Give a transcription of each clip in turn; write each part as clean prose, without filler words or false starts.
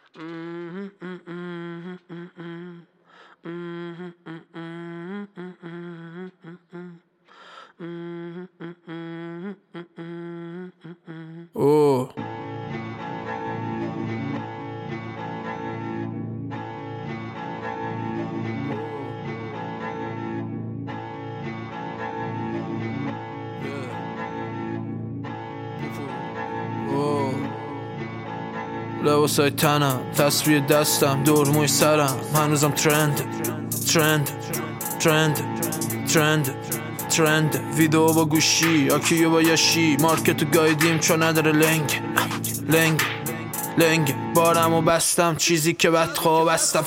اوه لباسای تنم، تصویر دستم، دور موی سرم، هنوزم ترند ویدیو با گوشی، آکیو با یاشی، مارکتو گایدیم چون نداره لنگ بارمو بستم، چیزی که بد خواب بستم،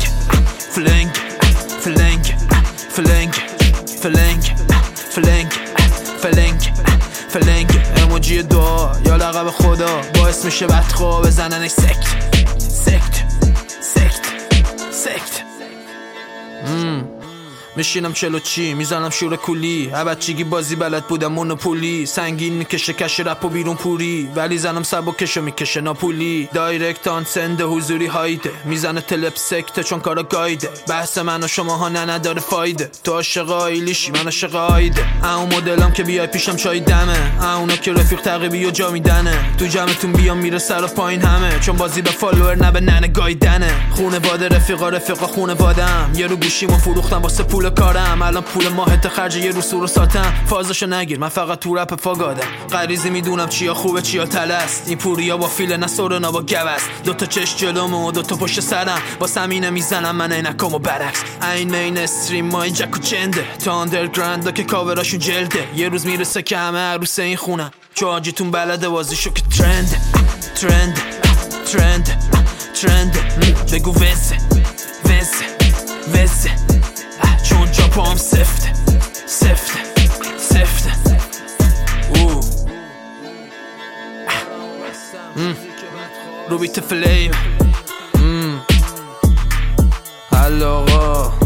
فلنگ اموجی دعا یا لقب خدا باعث میشه بدخواه بزنن سکت میشینم چلو چی میزنم شور کولی، بچگی بازی بلد بودم مونوپولی، سنگین میکشه کش رپ و بیرون پوری، ولی زنم سبکشو میکشه ناپولی، دایرکت آن سنده حضوری هایده، میزنه تلپ سکته چون کارا گایده، بحث من و شماها نداره فایده، تو عاشق آیلیشی من عاشق آیده، اون مدلم که بیای پیشم چای دمه، اونا که رفیق تعقیبی و جا میدنه، تو جمعتون بیام میره سر و پایین همه، چون بازی به فالوور نه به ننه گایدنه، خونواده رفیقا خونوادم، یه رو گوشیمو فروختم واسه پول کارم، الان پول ماهت خرج یه رو سور و ساتم، فازشو نگیر من فقط تو رپ فاگادم، غریزی میدونم چیا خوبه چیا تلست، این پوریا با فیل نه سورنا با گوست، دوتا چش جلومو و دوتا پشت سرم، با سمینه میزنم من عینکامو برعکس، این مین استریم ما این جک و چنده، تا آندرگراند که کاوراشون جلده، یه روز میرسه که همه عروس این خونم، چو آجیتون بلده بازیشو که ترند بگو وزه چون جا پام سفته روبیت فلیم حل آقا